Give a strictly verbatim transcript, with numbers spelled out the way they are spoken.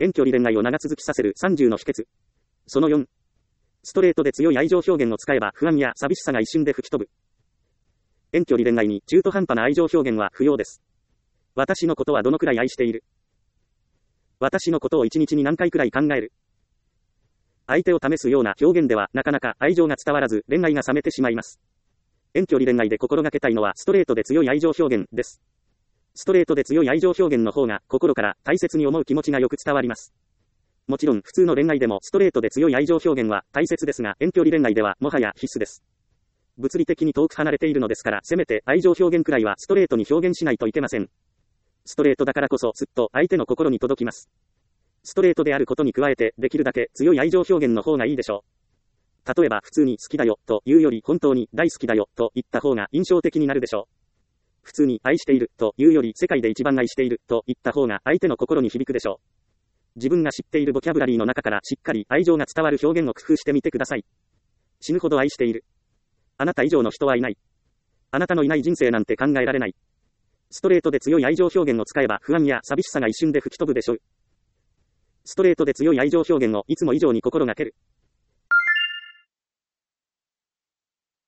遠距離恋愛を長続きさせるさんじゅうの秘訣。そのよん。ストレートで強い愛情表現を使えば不安や寂しさが一瞬で吹き飛ぶ。遠距離恋愛に中途半端な愛情表現は不要です。私のことはどのくらい愛している？私のことを一日に何回くらい考える？相手を試すような表現ではなかなか愛情が伝わらず恋愛が冷めてしまいます。遠距離恋愛で心がけたいのはストレートで強い愛情表現です。ストレートで強い愛情表現の方が心から大切に思う気持ちがよく伝わります。もちろん普通の恋愛でもストレートで強い愛情表現は大切ですが、遠距離恋愛ではもはや必須です。物理的に遠く離れているのですから、せめて愛情表現くらいはストレートに表現しないといけません。ストレートだからこそすっと相手の心に届きます。ストレートであることに加えてできるだけ強い愛情表現の方がいいでしょう。例えば普通に好きだよというより本当に大好きだよと言った方が印象的になるでしょう。普通に愛しているというより世界で一番愛していると言った方が相手の心に響くでしょう。自分が知っているボキャブラリーの中からしっかり愛情が伝わる表現を工夫してみてください。死ぬほど愛している。あなた以上の人はいない。あなたのいない人生なんて考えられない。ストレートで強い愛情表現を使えば不安や寂しさが一瞬で吹き飛ぶでしょう。ストレートで強い愛情表現をいつも以上に心がける。